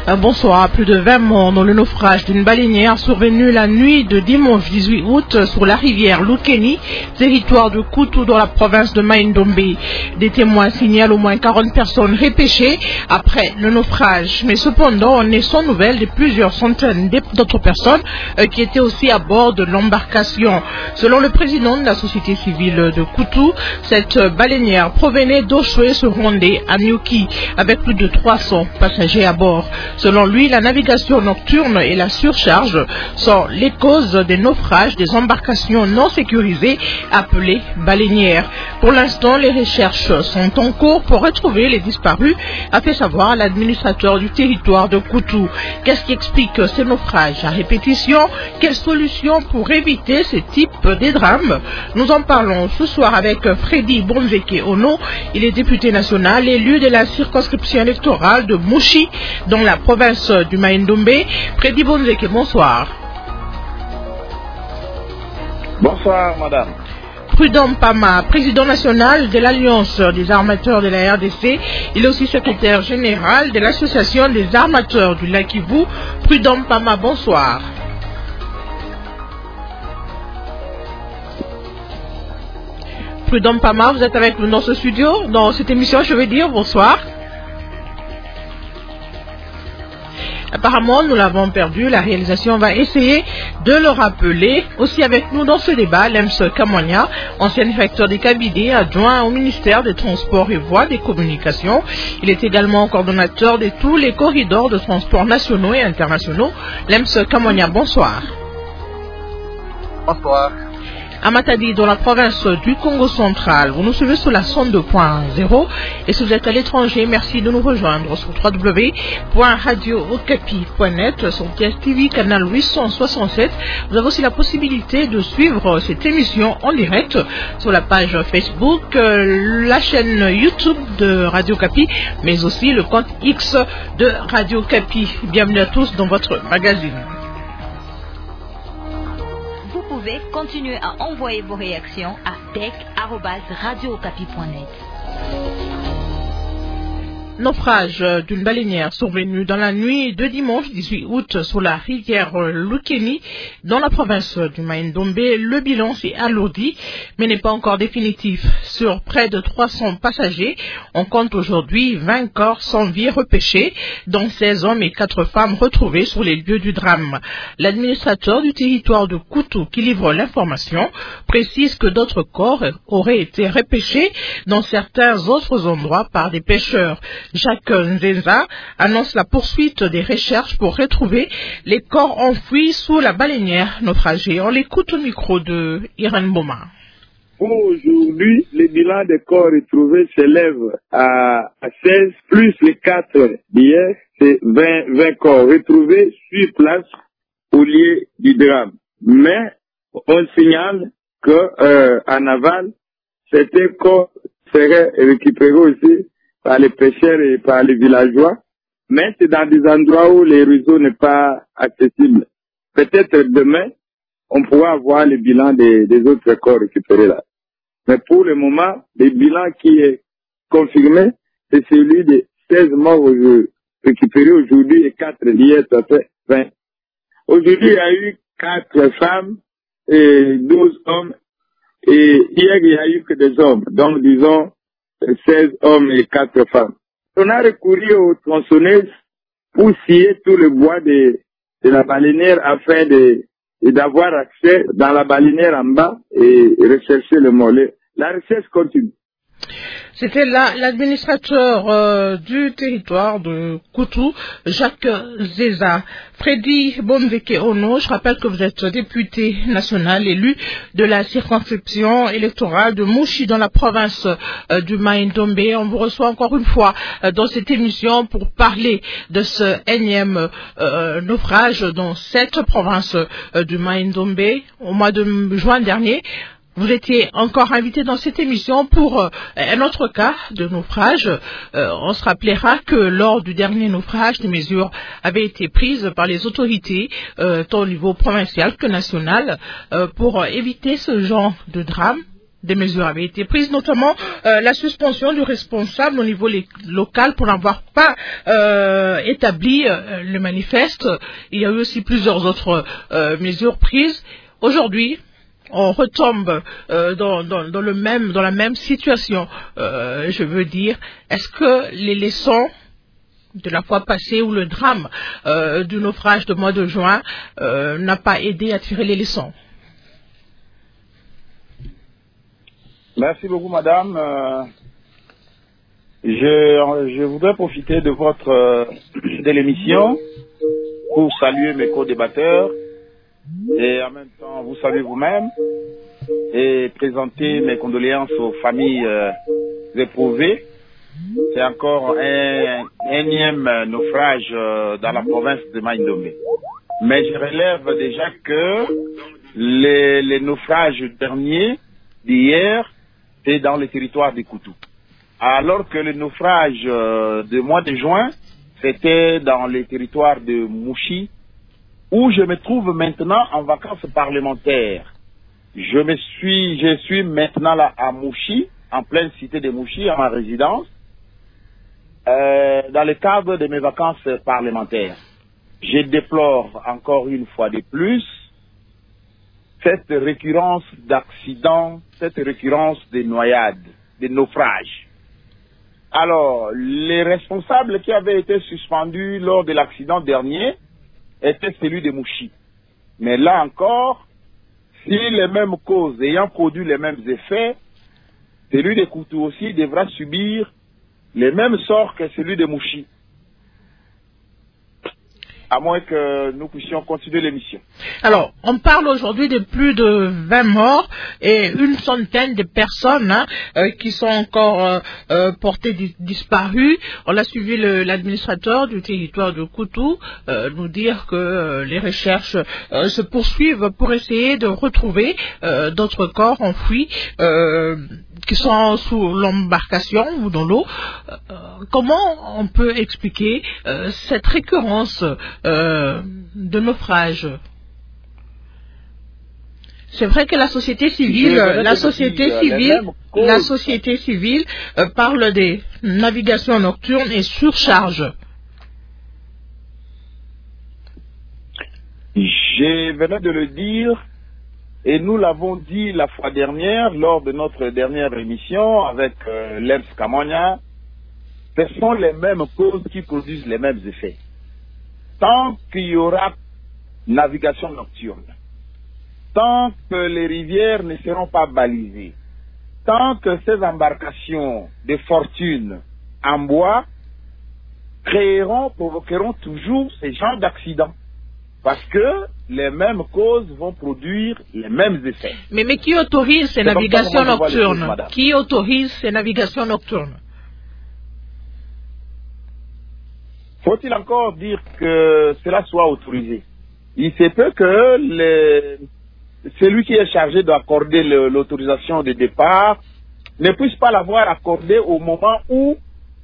Bonsoir. Plus de 20 morts dans le naufrage d'une baleinière survenu la nuit de dimanche 18 août sur la rivière Lukeni, territoire de Kutu dans la province de Mai-Ndombe. Des témoins signalent au moins 40 personnes repêchées après le naufrage. Mais cependant, on est sans nouvelles de plusieurs centaines d'autres personnes qui étaient aussi à bord de l'embarcation. Selon le président de la société civile de Kutu, cette baleinière provenait d'Oshwe sur Rondé à Nyuki avec plus de 300 passagers à bord. Selon lui, la navigation nocturne et la surcharge sont les causes des naufrages des embarcations non sécurisées appelées baleinières. Pour l'instant, les recherches sont en cours pour retrouver les disparus, a fait savoir l'administrateur du territoire de Kutu. Qu'est-ce qui explique ces naufrages à répétition? Quelles solutions pour éviter ce type de drame? Nous en parlons ce soir avec Freddy Bonzeke Ono. Il est député national élu de la circonscription électorale de Mouchi dans la province du Mai-Ndombe. Freddy Bonzeke, bonsoir. Bonsoir, madame. Prudhomme Pama, président national de l'Alliance des armateurs de la RDC, il est aussi secrétaire général de l'Association des armateurs du lac Kivu. Prudhomme Pama, bonsoir. Prudhomme Pama, vous êtes avec nous dans ce studio, dans cette émission, je veux dire, bonsoir. Apparemment, nous l'avons perdu. La réalisation va essayer de le rappeler. Aussi avec nous dans ce débat, Lems Kamwanya, ancien directeur des cabinets adjoint au ministère des Transports et Voies des Communications. Il est également coordonnateur de tous les corridors de transports nationaux et internationaux. Lems Kamwanya, bonsoir. Bonsoir. À Matadi, dans la province du Congo central, vous nous suivez sur la 102.0 et si vous êtes à l'étranger, merci de nous rejoindre sur www.radiookapi.net, sur TSTV canal 867. Vous avez aussi la possibilité de suivre cette émission en direct sur la page Facebook, la chaîne YouTube de Radio Okapi, mais aussi le compte X de Radio Okapi. Bienvenue à tous dans votre magazine. Vous pouvez continuer à envoyer vos réactions à tech@radiookapi.net. Naufrage d'une baleinière survenu dans la nuit de dimanche 18 août sur la rivière Lukeni dans la province du Mai-Ndombe. Le bilan s'est alourdi mais n'est pas encore définitif. Sur près de 300 passagers, on compte aujourd'hui 20 corps sans vie repêchés, dont 16 hommes et 4 femmes retrouvés sur les lieux du drame. L'administrateur du territoire de Kutu qui livre l'information précise que d'autres corps auraient été repêchés dans certains autres endroits par des pêcheurs. Jacques Nzenza annonce la poursuite des recherches pour retrouver les corps enfouis sous la baleinière naufragée. On l'écoute au micro de Irène Boma. Aujourd'hui, le bilan des corps retrouvés s'élève à 16, plus les 4 d'hier, c'est 20 corps retrouvés sur place au lieu du drame. Mais on signale que en aval, certains corps seraient récupérés aussi par les pêcheurs et par les villageois, mais c'est dans des endroits où les réseaux n'est pas accessible. Peut-être demain, on pourra avoir le bilan des autres corps récupérés là. Mais pour le moment, le bilan qui est confirmé, c'est celui de 16 morts récupérés aujourd'hui et 4 d'hier, ça fait 20. Aujourd'hui, il y a eu 4 femmes et 12 hommes, et hier, il n'y a eu que des hommes, donc disons 16 hommes et 4 femmes. On a recouru aux tronçonneuses pour scier tout le bois de la baleinière afin d'avoir accès dans la baleinière en bas et rechercher le mollet. La recherche continue. C'était l'administrateur du territoire de Kutu, Jacques Zeza. Freddy Bonzeke Ono, je rappelle que vous êtes député national élu de la circonscription électorale de Mouchi dans la province du Mai-Ndombe. On vous reçoit encore une fois dans cette émission pour parler de ce énième naufrage dans cette province du Mai-Ndombe au mois de juin dernier. Vous étiez encore invité dans cette émission pour un autre cas de naufrage. On se rappellera que lors du dernier naufrage, des mesures avaient été prises par les autorités, tant au niveau provincial que national, pour éviter ce genre de drame. des mesures avaient été prises, notamment la suspension du responsable au niveau local pour n'avoir pas établi le manifeste. Il y a eu aussi plusieurs autres mesures prises. Aujourd'hui, on retombe dans la même situation. Je veux dire, est-ce que les leçons de la fois passée ou le drame du naufrage de mois de juin n'a pas aidé à tirer les leçons? Merci beaucoup, madame. Je voudrais profiter de l'émission pour saluer mes co-débatteurs et en même temps vous saluer vous-même et présenter mes condoléances aux familles éprouvées. C'est encore un énième naufrage dans la province de Maï-Ndombe. Mais je relève déjà que les naufrages derniers d'hier, c'est dans le territoire de Koutou. Alors que le naufrage du mois de juin, c'était dans le territoire de Mouchi, où je me trouve maintenant en vacances parlementaires. Je suis maintenant là à Mouchi, en pleine cité de Mouchi, à ma résidence, dans le cadre de mes vacances parlementaires. Je déplore encore une fois de plus cette récurrence d'accidents, cette récurrence de noyades, de naufrages. Alors, les responsables qui avaient été suspendus lors de l'accident dernier étaient celui de Mouchi. Mais là encore, si les mêmes causes ayant produit les mêmes effets, celui de Koutou aussi devra subir les mêmes sorts que celui de Mouchi. À moins que nous puissions continuer l'émission. Alors, on parle aujourd'hui de plus de 20 morts et une centaine de personnes qui sont encore portées disparues. On a suivi l'administrateur du territoire de Koutou nous dire que les recherches se poursuivent pour essayer de retrouver d'autres corps enfouis qui sont sous l'embarcation ou dans l'eau. Comment on peut expliquer cette récurrence de naufrage? C'est vrai que la société civile parle des navigations nocturnes et surcharge. Je venais de le dire et nous l'avons dit la fois dernière lors de notre dernière émission avec Lems Kamonia. Ce sont les mêmes causes qui produisent les mêmes effets. Tant qu'il y aura navigation nocturne, tant que les rivières ne seront pas balisées, tant que ces embarcations de fortune en bois provoqueront toujours ces genres d'accidents. Parce que les mêmes causes vont produire les mêmes effets. Mais qui autorise ces navigations nocturnes? Qui autorise ces navigations nocturnes? Faut-il encore dire que cela soit autorisé? Il se peut que celui qui est chargé d'accorder l'autorisation de départ ne puisse pas l'avoir accordé au moment où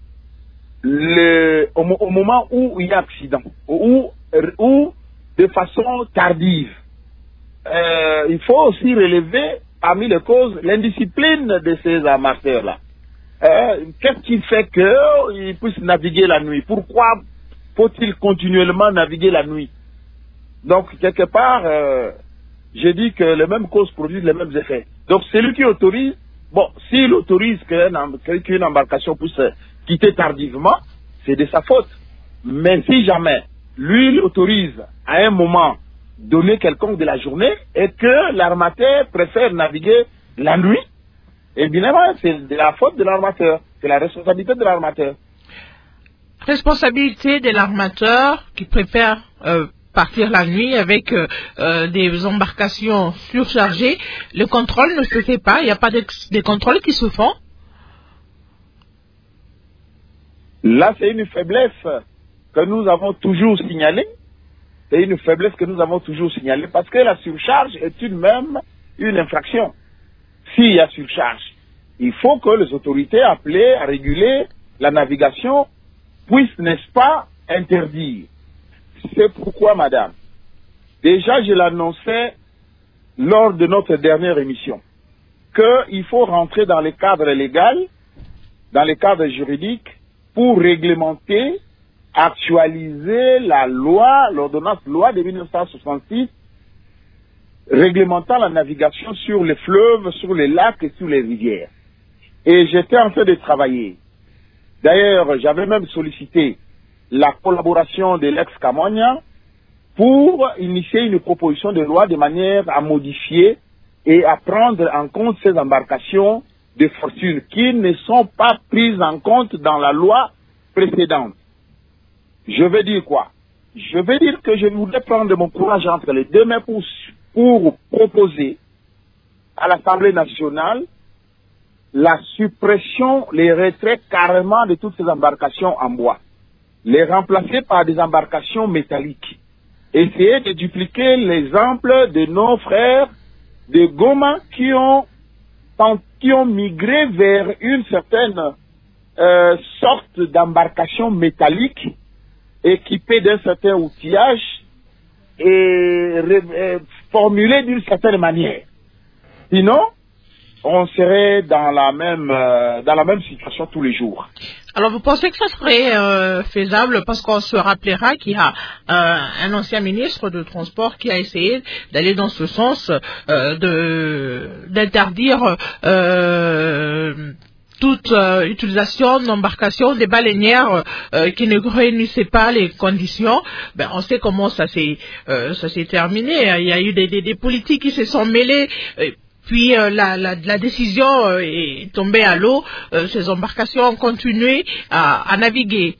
il y a accident, ou de façon tardive. Il faut aussi relever parmi les causes l'indiscipline de ces amateurs-là. Qu'est-ce qui fait qu'ils puissent naviguer la nuit? Pourquoi faut-il continuellement naviguer la nuit? Donc, quelque part, j'ai dit que les mêmes causes produisent les mêmes effets. Donc, celui qui autorise, bon, s'il autorise qu'une embarcation puisse quitter tardivement, c'est de sa faute. Mais si jamais, lui, il autorise à un moment donné quelconque de la journée et que l'armateur préfère naviguer la nuit, évidemment, c'est de la faute de l'armateur. C'est la responsabilité de l'armateur. Responsabilité de l'armateur qui préfère partir la nuit avec des embarcations surchargées. Le contrôle ne se fait pas. Il n'y a pas de contrôles qui se font. Là, c'est une faiblesse que nous avons toujours signalée. C'est une faiblesse que nous avons toujours signalée parce que la surcharge est une infraction. S'il y a surcharge, il faut que les autorités appelées à réguler la navigation puissent, n'est-ce pas, interdire. C'est pourquoi, madame, déjà je l'annonçais lors de notre dernière émission. qu'il faut rentrer dans les cadres légaux, dans les cadres juridiques, pour réglementer, actualiser la loi, l'ordonnance loi de 1966, réglementant la navigation sur les fleuves, sur les lacs et sur les rivières. Et j'étais en train de travailler. D'ailleurs, j'avais même sollicité la collaboration de l'ex-Camonia pour initier une proposition de loi de manière à modifier et à prendre en compte ces embarcations de fortune qui ne sont pas prises en compte dans la loi précédente. Je veux dire quoi? Je veux dire que je voudrais prendre mon courage entre les deux mains pour proposer à l'Assemblée nationale la suppression, les retraits carrément de toutes ces embarcations en bois. Les remplacer par des embarcations métalliques. Essayer de dupliquer l'exemple de nos frères de Goma qui ont migré vers une certaine sorte d'embarcation métallique équipée d'un certain outillage et formulée d'une certaine manière. Sinon, on serait dans la même situation tous les jours. Alors, vous pensez que ça serait faisable parce qu'on se rappellera qu'il y a un ancien ministre de Transport qui a essayé d'aller dans ce sens d'interdire toute utilisation d'embarcations, des baleinières qui ne réunissaient pas les conditions. Ben, on sait comment ça s'est terminé. Il y a eu des politiques qui se sont mêlés. Puis la décision est tombée à l'eau. Ces embarcations ont continué à naviguer.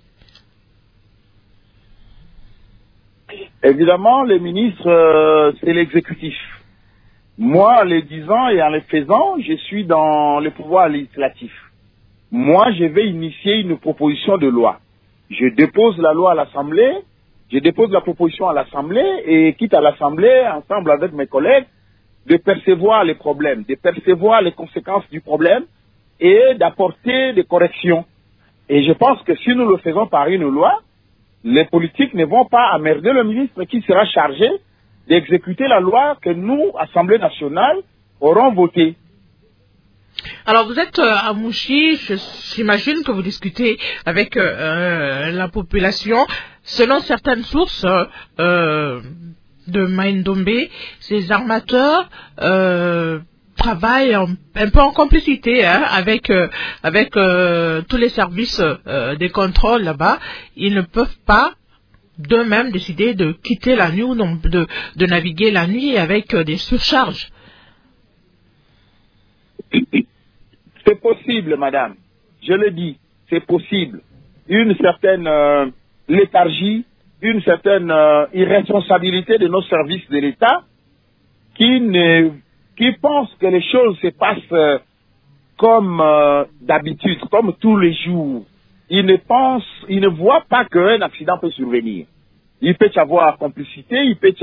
Évidemment, les ministres, c'est l'exécutif. Moi, en les disant et en les faisant, je suis dans le pouvoir législatif. Moi, je vais initier une proposition de loi. Je dépose la loi à l'Assemblée, je dépose la proposition à l'Assemblée et quitte à l'Assemblée, ensemble avec mes collègues, de percevoir les problèmes, de percevoir les conséquences du problème et d'apporter des corrections. Et je pense que si nous le faisons par une loi, les politiques ne vont pas emmerder le ministre qui sera chargé d'exécuter la loi que nous, Assemblée nationale, aurons votée. Alors, vous êtes à Mouchi, j'imagine que vous discutez avec la population. Selon certaines sources de Mai-Ndombe, ces armateurs travaillent un peu en complicité avec tous les services des contrôles là-bas. Ils ne peuvent pas d'eux-mêmes décider de quitter la nuit ou de naviguer la nuit avec des surcharges. C'est possible, madame. Je le dis, c'est possible. Une certaine léthargie, une certaine irresponsabilité de nos services de l'État qui pensent que les choses se passent comme d'habitude, comme tous les jours. Ils ne voient pas qu'un accident peut survenir. Il peut y avoir complicité,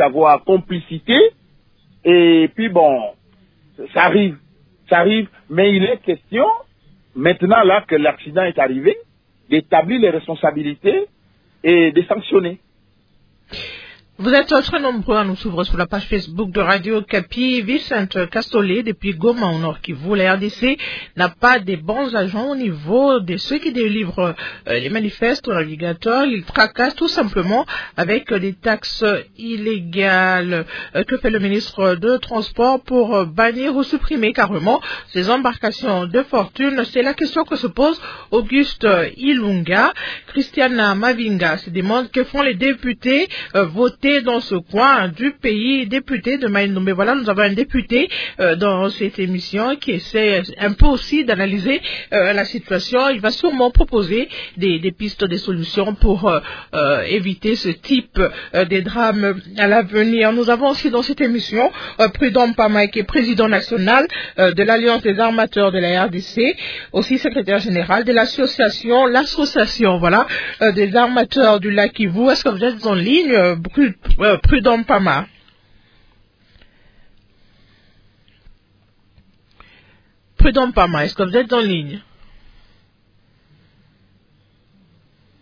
et puis bon, ça arrive, mais il est question, maintenant là que l'accident est arrivé, d'établir les responsabilités et de sanctionner. Vous êtes très nombreux à nous suivre sur la page Facebook de Radio Kapi. Vicente Castolé, depuis Goma au Nord Kivu, la RDC n'a pas des bons agents au niveau de ceux qui délivrent les manifestes aux navigateurs. Ils fracassent tout simplement avec des taxes illégales. Que fait le ministre de Transport pour bannir ou supprimer carrément ces embarcations de fortune? C'est la question que se pose Auguste Ilunga. Christiana Mavinga se demande que font les députés votés dans ce coin du pays, député de Mai-Ndombe. Voilà, nous avons un député dans cette émission qui essaie un peu aussi d'analyser la situation. Il va sûrement proposer des pistes, des solutions pour éviter ce type de drame à l'avenir. Nous avons aussi dans cette émission Prudhomme Pama, qui est président national de l'Alliance des armateurs de la RDC, aussi secrétaire général de l'association voilà, des armateurs du lac Kivu. Est-ce que vous êtes en ligne, Prudhomme Pama? Prudhomme Pama, est-ce que vous êtes en ligne?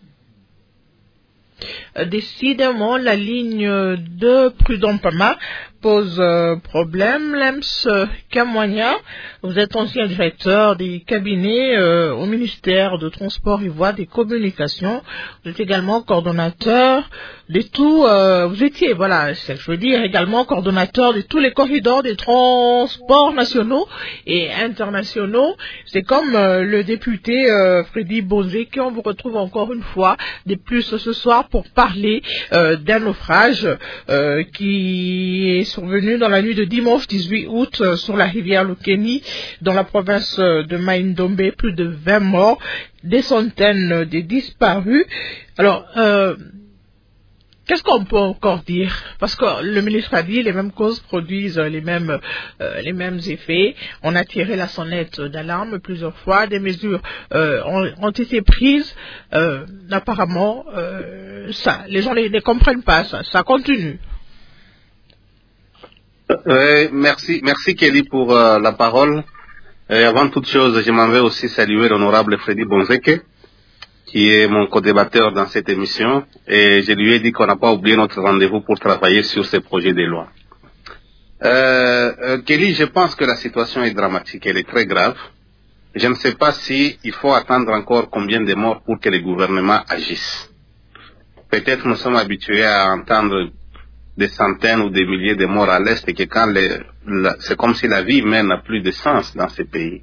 Décidément, la ligne de Prudhomme Pama pose problème. Lems Kamwanya, vous êtes ancien directeur des cabinets au ministère de Transport et Voies des Communications. Vous êtes également coordonnateur de tout, vous étiez, voilà, je veux dire, également coordonnateur de tous les corridors des transports nationaux et internationaux. C'est comme le député Freddy Bonzeke, on vous retrouve encore une fois de plus ce soir pour parler d'un naufrage qui est survenu dans la nuit de dimanche 18 août sur la rivière Lukeni dans la province de Mai-Ndombe. Plus de 20 morts, des centaines de disparus. Alors, qu'est-ce qu'on peut encore dire? Parce que le ministre a dit les mêmes causes produisent les mêmes effets. On a tiré la sonnette d'alarme plusieurs fois. Des mesures ont été prises. Apparemment, les gens ne comprennent pas ça. Ça continue. Merci Kelly pour la parole. Avant toute chose, je m'en vais aussi saluer l'honorable Freddy Bonzeke, qui est mon co-débatteur dans cette émission, et je lui ai dit qu'on n'a pas oublié notre rendez-vous pour travailler sur ces projets de loi. Kelly, je pense que la situation est dramatique, elle est très grave. Je ne sais pas si il faut attendre encore combien de morts pour que le gouvernement agisse. Peut-être nous sommes habitués à entendre des centaines ou des milliers de morts à l'Est et que quand c'est comme si la vie humaine n'a plus de sens dans ces pays.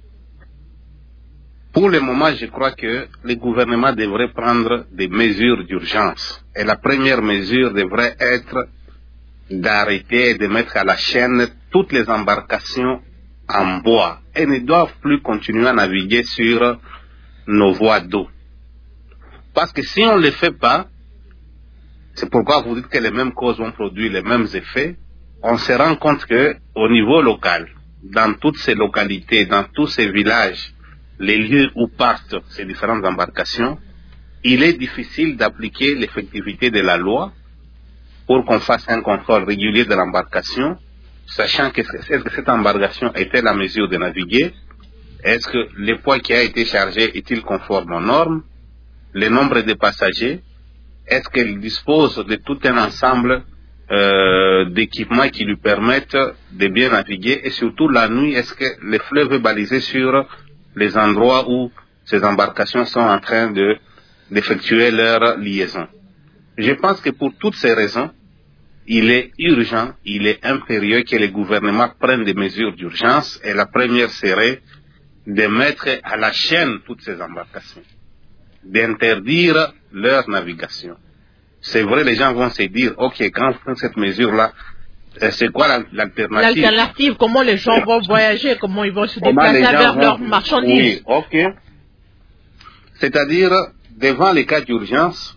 Pour le moment, je crois que le gouvernement devrait prendre des mesures d'urgence. Et la première mesure devrait être d'arrêter et de mettre à la chaîne toutes les embarcations en bois. Elles ne doivent plus continuer à naviguer sur nos voies d'eau. Parce que si on ne le fait pas, c'est pourquoi vous dites que les mêmes causes vont produire les mêmes effets, on se rend compte que au niveau local, dans toutes ces localités, dans tous ces villages, les lieux où partent ces différentes embarcations, il est difficile d'appliquer l'effectivité de la loi pour qu'on fasse un contrôle régulier de l'embarcation, sachant que est-ce que cette embarcation était la mesure de naviguer, est-ce que le poids qui a été chargé est-il conforme aux normes, le nombre de passagers, est-ce qu'elle dispose de tout un ensemble d'équipements qui lui permettent de bien naviguer, et surtout la nuit, est-ce que le fleuve est balisé sur les endroits où ces embarcations sont en train d'effectuer leur liaison. Je pense que pour toutes ces raisons, il est urgent, il est impérieux que le gouvernement prenne des mesures d'urgence, et la première serait de mettre à la chaîne toutes ces embarcations, d'interdire leur navigation. C'est vrai, les gens vont se dire, ok, quand on prend cette mesure-là, c'est quoi l'alternative? L'alternative, comment les gens vont voyager, comment ils vont se déplacer vers leurs marchandises? Oui, ok. C'est-à-dire, devant les cas d'urgence,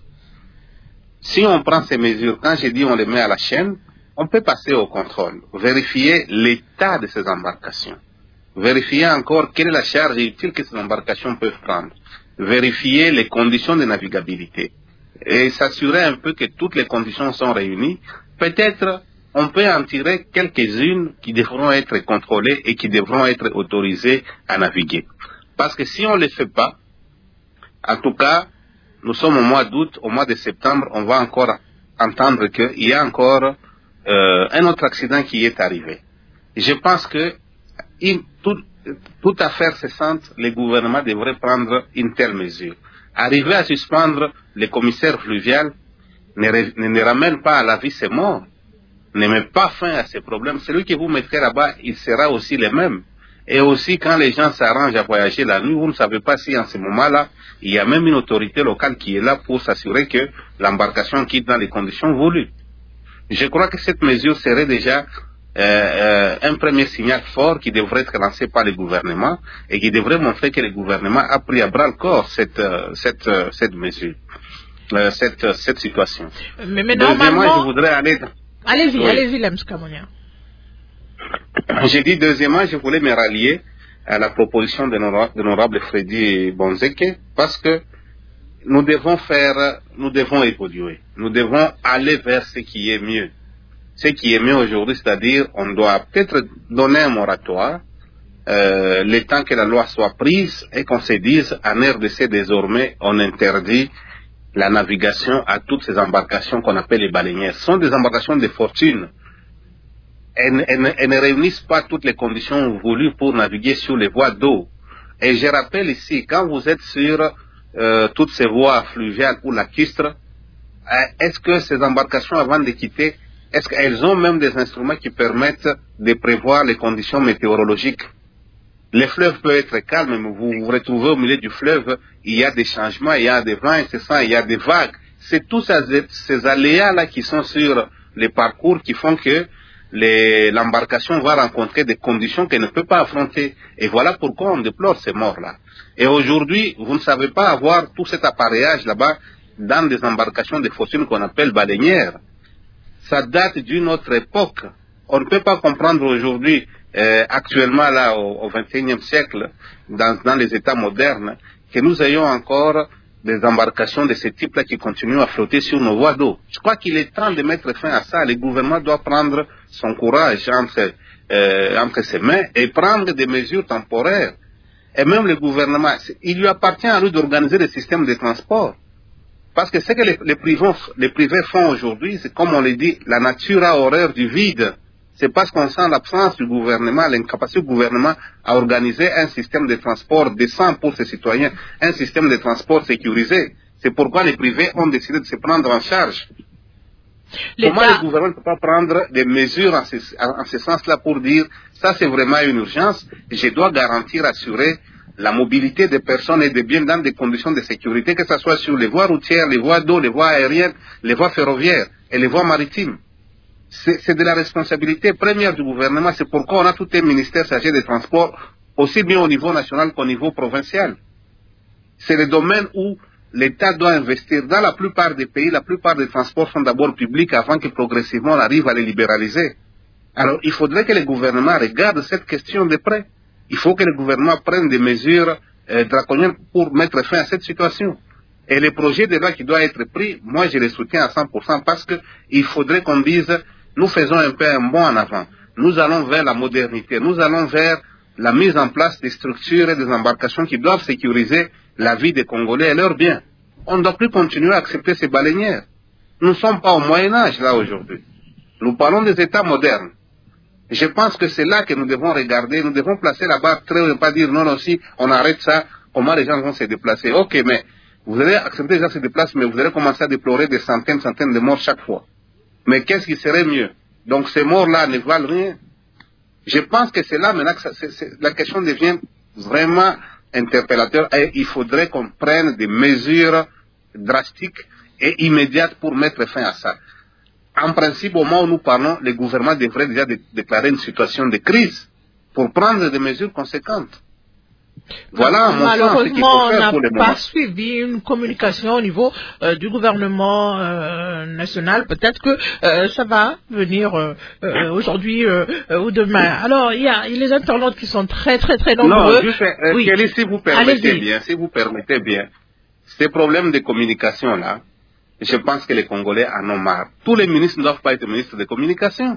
si on prend ces mesures, quand j'ai dit on les met à la chaîne, on peut passer au contrôle, vérifier l'état de ces embarcations, vérifier encore quelle est la charge utile que ces embarcations peuvent prendre, vérifier les conditions de navigabilité et s'assurer un peu que toutes les conditions sont réunies. Peut-être on peut en tirer quelques-unes qui devront être contrôlées et qui devront être autorisées à naviguer. Parce que si on ne le fait pas, en tout cas, nous sommes au mois d'août, au mois de septembre, on va encore entendre qu'il y a encore un autre accident qui est arrivé. Je pense que toute affaire cessante, le gouvernement devrait prendre une telle mesure. Arriver à suspendre les commissaires fluviales ne ramène pas à la vie ces morts, ne met pas fin à ces problèmes. Celui que vous mettrez là-bas, il sera aussi le même. Et aussi, quand les gens s'arrangent à voyager la nuit, vous ne savez pas si en ce moment-là, il y a même une autorité locale qui est là pour s'assurer que l'embarcation quitte dans les conditions voulues. Je crois que cette mesure serait déjà un premier signal fort qui devrait être lancé par le gouvernement et qui devrait montrer que le gouvernement a pris à bras le corps cette mesure, cette situation. Mais normalement, je voudrais aller... Allez-y, Lems Kamwanya. J'ai dit deuxièmement, je voulais me rallier à la proposition de l'honorable Freddy Bonzeke, parce que nous devons évoluer. Nous devons aller vers ce qui est mieux. Ce qui est mieux aujourd'hui, c'est-à-dire, on doit peut-être donner un moratoire, le temps que la loi soit prise et qu'on se dise, en RDC désormais, on interdit la navigation à toutes ces embarcations qu'on appelle les baleinières. Ce sont des embarcations de fortune. elles ne réunissent pas toutes les conditions voulues pour naviguer sur les voies d'eau. Et je rappelle ici, quand vous êtes sur toutes ces voies fluviales ou lacustres, est-ce que ces embarcations, avant de quitter, est-ce qu'elles ont même des instruments qui permettent de prévoir les conditions météorologiques? Les fleuves peuvent être calmes, mais vous vous retrouvez au milieu du fleuve, il y a des changements, il y a des vents incessants, il y a des vagues. C'est tous ces aléas-là qui sont sur les parcours qui font que l'embarcation va rencontrer des conditions qu'elle ne peut pas affronter. Et voilà pourquoi on déplore ces morts-là. Et aujourd'hui, vous ne savez pas avoir tout cet appareillage là-bas dans des embarcations de fortune qu'on appelle baleinières. Ça date d'une autre époque. On ne peut pas comprendre aujourd'hui, actuellement là, au XXIe siècle, dans les États modernes, que nous ayons encore des embarcations de ce type-là qui continuent à flotter sur nos voies d'eau. Je crois qu'il est temps de mettre fin à ça. Le gouvernement doit prendre son courage entre ses mains et prendre des mesures temporaires. Et même le gouvernement, il lui appartient à lui d'organiser le système de transport. Parce que ce que les privés font aujourd'hui, c'est comme on le dit, la nature a horreur du vide. C'est parce qu'on sent l'absence du gouvernement, l'incapacité du gouvernement à organiser un système de transport décent pour ses citoyens, un système de transport sécurisé. C'est pourquoi les privés ont décidé de se prendre en charge. Comment le gouvernement ne peut pas prendre des mesures en ce sens-là pour dire, ça c'est vraiment une urgence, je dois garantir, assurer la mobilité des personnes et des biens dans des conditions de sécurité, que ce soit sur les voies routières, les voies d'eau, les voies aériennes, les voies ferroviaires et les voies maritimes. C'est de la responsabilité première du gouvernement. C'est pourquoi on a tout un ministère chargé des transports, aussi bien au niveau national qu'au niveau provincial. C'est le domaine où l'État doit investir. Dans la plupart des pays, la plupart des transports sont d'abord publics avant que progressivement on arrive à les libéraliser. Alors il faudrait que le gouvernement regarde cette question de près. Il faut que le gouvernement prenne des mesures draconiennes pour mettre fin à cette situation. Et les projets de loi qui doivent être pris, moi je les soutiens à 100% parce qu'il faudrait qu'on dise, nous faisons un peu un bond en avant. Nous allons vers la modernité, nous allons vers la mise en place des structures et des embarcations qui doivent sécuriser la vie des Congolais et leurs biens. On ne doit plus continuer à accepter ces baleinières. Nous ne sommes pas au Moyen-Âge là aujourd'hui. Nous parlons des États modernes. Je pense que c'est là que nous devons regarder, nous devons placer la barre très haut et pas dire non, non, si on arrête ça, comment les gens vont se déplacer. Ok, mais vous allez accepter les gens se déplacent, mais vous allez commencer à déplorer des centaines de morts chaque fois. Mais qu'est-ce qui serait mieux? Donc ces morts-là ne valent rien. Je pense que c'est là maintenant que la question devient vraiment interpellateur et il faudrait qu'on prenne des mesures drastiques et immédiates pour mettre fin à ça. En principe, au moment où nous parlons, le gouvernement devrait déjà déclarer une situation de crise pour prendre des mesures conséquentes. Voilà, malheureusement, on n'a pas suivi une communication au niveau du gouvernement national. Peut-être que ça va venir aujourd'hui ou demain. Alors, il y a les internautes qui sont très nombreux. Non, oui. Kelly, si vous permettez bien, ces problèmes de communication là, je pense que les Congolais en ont marre. Tous les ministres ne doivent pas être ministres de communication.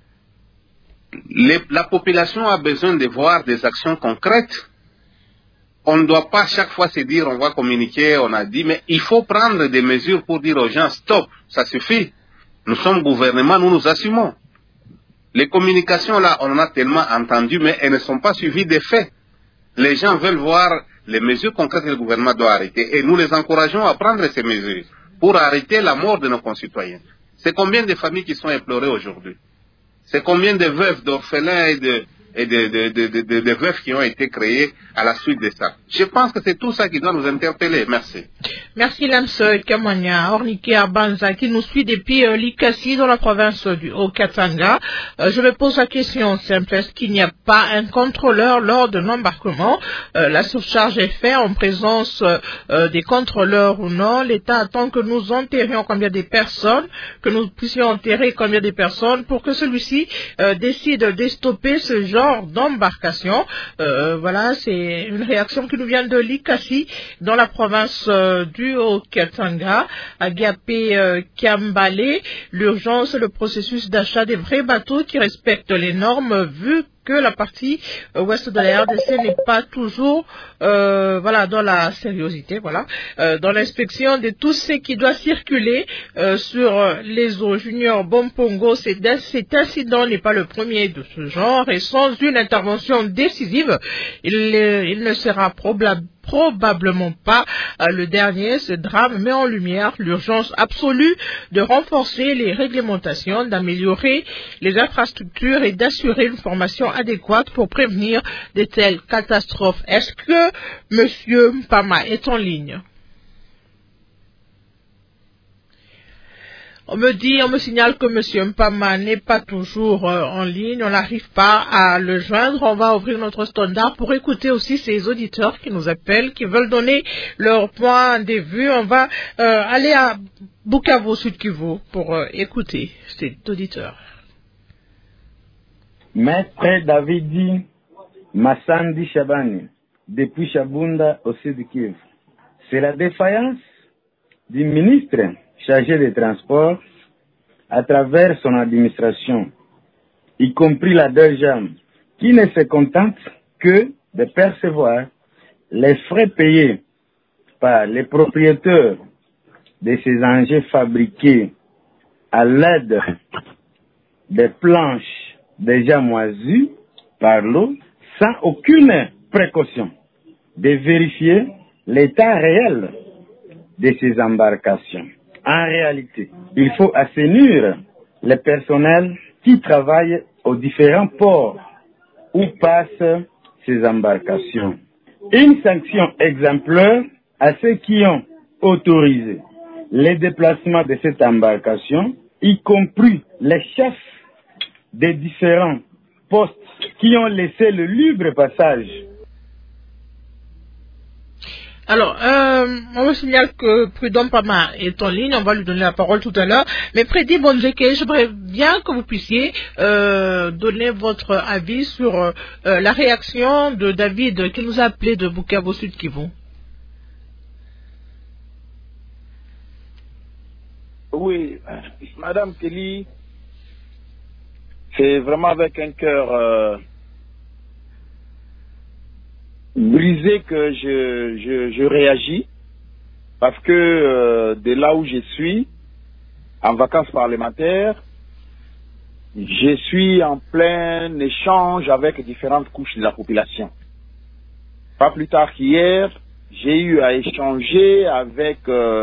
La population a besoin de voir des actions concrètes. On ne doit pas chaque fois se dire on va communiquer, on a dit, mais il faut prendre des mesures pour dire aux gens stop, ça suffit. Nous sommes gouvernement, nous nous assumons. Les communications là, on en a tellement entendu, mais elles ne sont pas suivies des faits. Les gens veulent voir les mesures concrètes que le gouvernement doit arrêter et nous les encourageons à prendre ces mesures pour arrêter la mort de nos concitoyens. C'est combien de familles qui sont éplorées aujourd'hui? C'est combien de veuves, d'orphelins et de veufs qui ont été créés à la suite de ça. Je pense que c'est tout ça qui doit nous interpeller. Merci. Merci Lamsoy Kamanya, Ornike Abanza, qui nous suit depuis Likasi dans la province du Haut-Katanga. Je me pose la question simple, est-ce qu'il n'y a pas un contrôleur lors de l'embarquement? La surcharge est faite en présence des contrôleurs ou non? L'État attend que nous enterrions combien de personnes, que nous puissions enterrer combien de personnes pour que celui-ci décide de stopper ce genre d'embarcation. Voilà, c'est une réaction qui nous vient de Likasi dans la province du Haut-Katanga. Agapé Kiambale, l'urgence est le processus d'achat des vrais bateaux qui respectent les normes vu que la partie ouest de la RDC n'est pas toujours dans la sérieuxité, dans l'inspection de tout ce qui doit circuler sur les eaux. Junior Bompongo, cet incident n'est pas le premier de ce genre et sans une intervention décisive, il ne sera probablement pas le dernier. Ce drame met en lumière l'urgence absolue de renforcer les réglementations, d'améliorer les infrastructures et d'assurer une formation adéquate pour prévenir de telles catastrophes. Est-ce que Monsieur Mpama est en ligne? On me signale que M. Mpama n'est pas toujours en ligne, on n'arrive pas à le joindre. On va ouvrir notre standard pour écauter aussi ces auditeurs qui nous appellent, qui veulent donner leur point de vue. On va aller à Bukavu, Sud Kivu, pour écouter ces auditeurs. Maître Davidi Massandi Chabani, depuis Chabunda au Sud Kivu. C'est la défaillance du ministre chargé des transports à travers son administration, y compris la DERJAM, qui ne se contente que de percevoir les frais payés par les propriétaires de ces engins fabriqués à l'aide des planches déjà moisies par l'eau, sans aucune précaution de vérifier l'état réel de ces embarcations. En réalité, il faut assainir le personnel qui travaille aux différents ports où passent ces embarcations. Une sanction exemplaire à ceux qui ont autorisé les déplacements de cette embarcation, y compris les chefs des différents postes qui ont laissé le libre passage. Alors, on me signale que Prudhomme Mpama est en ligne, on va lui donner la parole tout à l'heure. Mais Freddy Bonjeke, j'aimerais bien que vous puissiez donner votre avis sur la réaction de David qui nous a appelé de Bukavu Sud Kivu. Oui, Madame Kelly, c'est vraiment avec un cœur brisé que je réagis, parce que de là où je suis, en vacances parlementaires, je suis en plein échange avec différentes couches de la population. Pas plus tard qu'hier, j'ai eu à échanger avec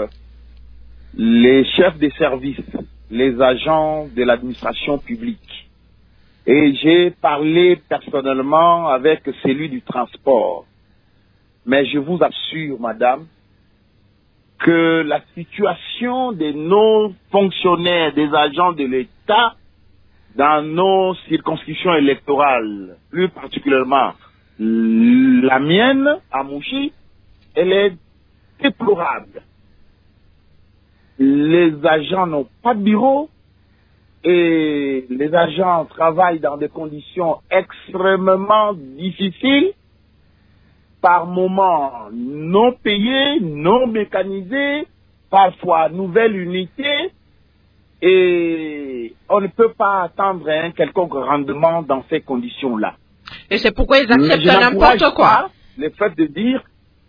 les chefs des services, les agents de l'administration publique. Et j'ai parlé personnellement avec celui du transport. Mais je vous assure, madame, que la situation de nos fonctionnaires, des agents de l'État, dans nos circonscriptions électorales, plus particulièrement la mienne, à Mouchi, elle est déplorable. Les agents n'ont pas de bureau, et les agents travaillent dans des conditions extrêmement difficiles, par moments non payés, non mécanisés, parfois nouvelle unité, et on ne peut pas attendre un quelconque rendement dans ces conditions-là. Et c'est pourquoi ils acceptent n'importe quoi. Le fait de dire,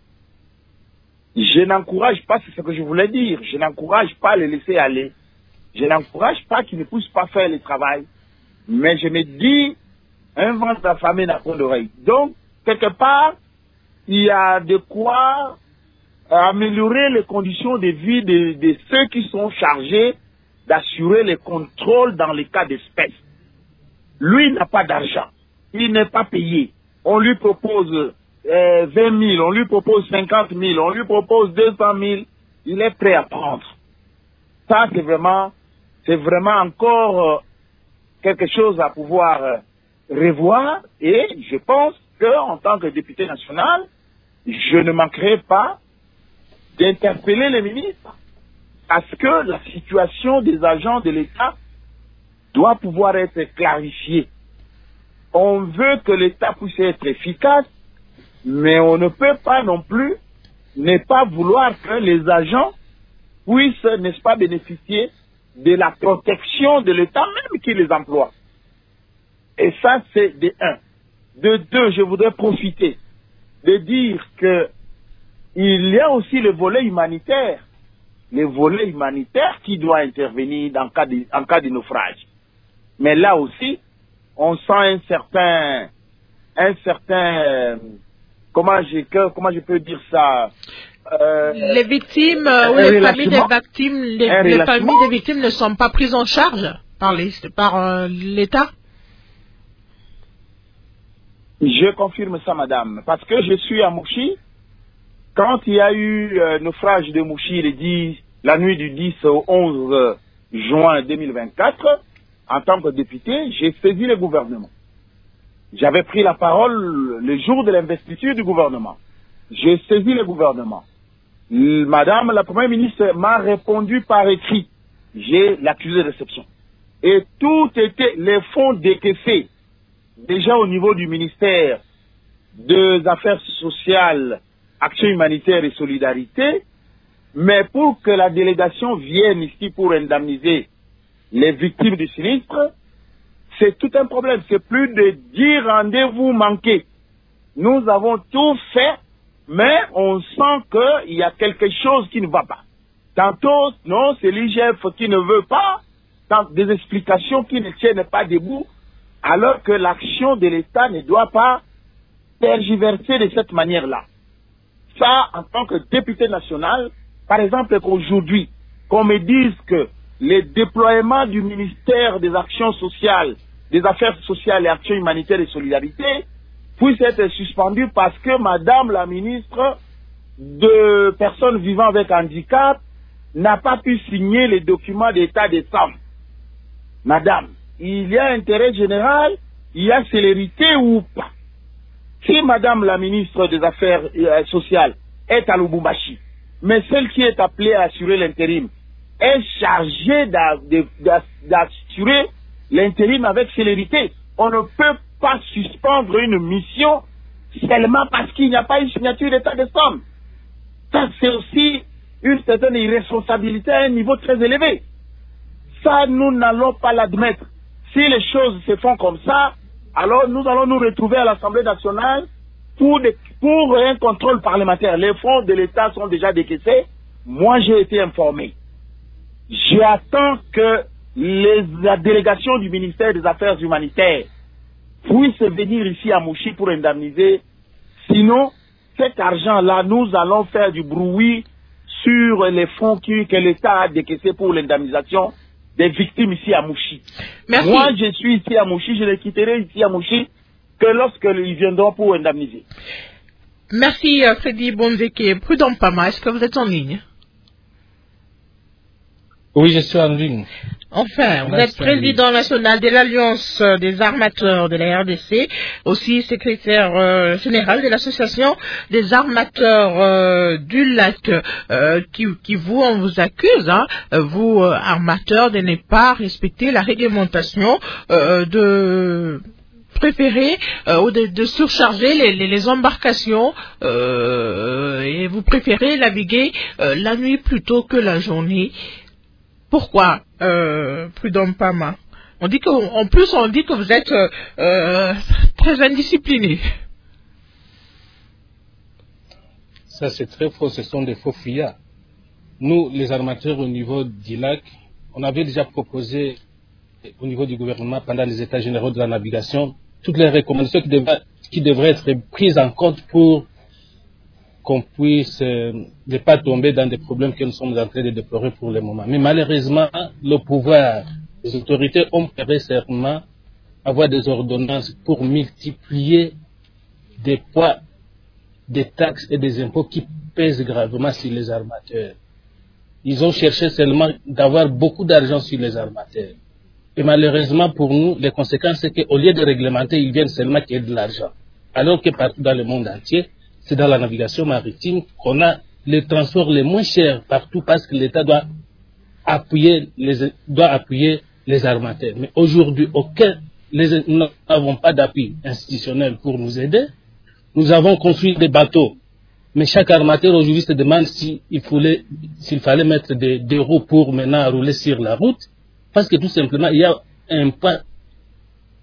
je n'encourage pas, c'est ce que je voulais dire, je n'encourage pas à les laisser aller. Je n'encourage pas qu'ils ne puissent pas faire le travail. Mais je me dis, un ventre affamé n'a point d'oreille. Donc, quelque part, il y a de quoi améliorer les conditions de vie de ceux qui sont chargés d'assurer les contrôles dans les cas d'espèces. Lui n'a pas d'argent. Il n'est pas payé. On lui propose 20 000, on lui propose 50 000, on lui propose 200 000. Il est prêt à prendre. Ça, c'est vraiment encore quelque chose à pouvoir revoir, et je pense qu'en tant que député national, je ne manquerai pas d'interpeller les ministres, parce que la situation des agents de l'État doit pouvoir être clarifiée. On veut que l'État puisse être efficace, mais on ne peut pas non plus ne pas vouloir que les agents puissent, n'est-ce pas, bénéficier de la protection de l'État même qui les emploie. Et ça, c'est de un. De deux, je voudrais profiter de dire que il y a aussi le volet humanitaire. Le volet humanitaire qui doit intervenir en cas de naufrage. Mais là aussi, on sent un certain, comment je peux dire ça? Les victimes ou les familles des victimes, les familles des victimes ne sont pas prises en charge par l'État. Je confirme ça, madame, parce que je suis à Mouchi. Quand il y a eu naufrage de Mouchi la nuit du 10 au 11 juin 2024, en tant que député, j'ai saisi le gouvernement. J'avais pris la parole le jour de l'investiture du gouvernement. J'ai saisi le gouvernement. Madame la Première ministre m'a répondu par écrit. J'ai l'accusé de réception. Et tout était les fonds décaissés. Déjà au niveau du ministère des Affaires sociales, Action humanitaire et solidarité, mais pour que la délégation vienne ici pour indemniser les victimes du sinistre, c'est tout un problème. C'est plus de 10 rendez-vous manqués. Nous avons tout fait, mais on sent qu'il y a quelque chose qui ne va pas. Tantôt, non, c'est l'IGF qui ne veut pas, des explications qui ne tiennent pas debout, alors que l'action de l'État ne doit pas tergiverser de cette manière-là. Ça, en tant que député national, par exemple, qu'aujourd'hui, qu'on me dise que les déploiements du ministère des Actions sociales, des Affaires sociales et Actions humanitaires et solidarité puissent être suspendus parce que Madame la ministre de personnes vivant avec handicap n'a pas pu signer les documents d'état des sommes. Madame, il y a intérêt général, il y a célérité ou pas. Si Madame la ministre des Affaires sociales est à Lubumbashi, mais celle qui est appelée à assurer l'intérim est chargée d'assurer l'intérim avec célérité, on ne peut pas suspendre une mission seulement parce qu'il n'y a pas une signature d'état de somme. Ça, c'est aussi une certaine irresponsabilité à un niveau très élevé. Ça, nous n'allons pas l'admettre. Si les choses se font comme ça, alors nous allons nous retrouver à l'Assemblée nationale pour un contrôle parlementaire. Les fonds de l'État sont déjà décaissés. Moi, j'ai été informé. J'attends que la délégation du ministère des Affaires humanitaires puisse venir ici à Mouchi pour indemniser. Sinon, cet argent-là, nous allons faire du bruit sur les fonds que l'État a décaissés pour l'indemnisation des victimes ici à Mouchi. Merci. Moi, je suis ici à Mouchi, je les quitterai ici à Mouchi que lorsqu'ils viendront pour indemniser. Merci Freddy Bonzeke. Prudent Pama, est-ce que vous êtes en ligne? Oui, je suis en ligne. Enfin, vous êtes président national de l'Alliance des armateurs de la RDC, aussi secrétaire général de l'association des armateurs du lac, on vous accuse, vous armateurs, de ne pas respecter la réglementation, de préférer ou de surcharger les embarcations et vous préférez naviguer la nuit plutôt que la journée. Pourquoi, Prudent Pama? On dit que vous êtes très indiscipliné. Ça, c'est très faux. Ce sont des faux fuyards. Nous, les armateurs au niveau du lac, on avait déjà proposé au niveau du gouvernement pendant les états généraux de la navigation toutes les recommandations qui devraient être prises en compte pour qu'on puisse ne pas tomber dans des problèmes que nous sommes en train de déplorer pour le moment. Mais malheureusement, le pouvoir, les autorités ont récemment avoir des ordonnances pour multiplier des poids, des taxes et des impôts qui pèsent gravement sur les armateurs. Ils ont cherché seulement d'avoir beaucoup d'argent sur les armateurs. Et malheureusement pour nous, les conséquences, c'est qu'au lieu de réglementer, ils viennent seulement qu'il y ait de l'argent. Alors que partout dans le monde entier, c'est dans la navigation maritime qu'on a les transports les moins chers partout parce que l'État doit appuyer les armateurs. Mais aujourd'hui, nous n'avons pas d'appui institutionnel pour nous aider. Nous avons construit des bateaux. Mais chaque armateur aujourd'hui se demande s'il fallait mettre des roues pour maintenant rouler sur la route. Parce que tout simplement, il y a un poids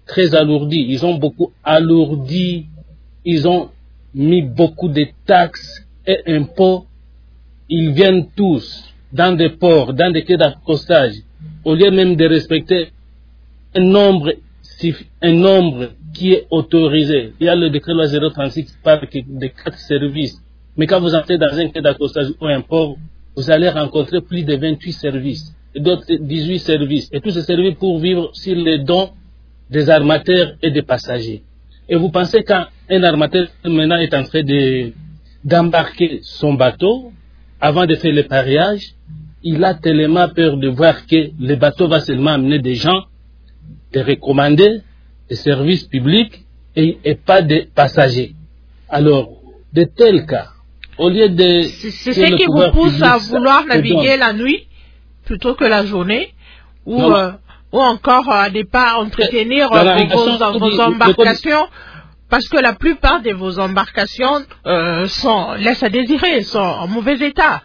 très alourdi. Ils ont beaucoup alourdi, ils ont mis beaucoup de taxes et impôts. Ils viennent tous dans des ports, dans des quais d'accostage, au lieu même de respecter un nombre qui est autorisé. Il y a le décret loi 036 qui parle de 4 services. Mais quand vous entrez dans un quai d'accostage ou un port, vous allez rencontrer plus de 28 services, et d'autres 18 services. Et tous ces services pour vivre sur les dons des armateurs et des passagers. Et vous pensez qu'un armateur maintenant est en train d'embarquer son bateau, avant de faire le pariage, il a tellement peur de voir que le bateau va seulement amener des gens, des recommandés, des services publics et pas des passagers. Alors, de tels cas, au lieu de... C'est ce qui vous pousse à vouloir naviguer la nuit plutôt que la journée, ou encore à ne pas entretenir vos embarcations, parce que la plupart de vos embarcations laissent à désirer, sont en mauvais état.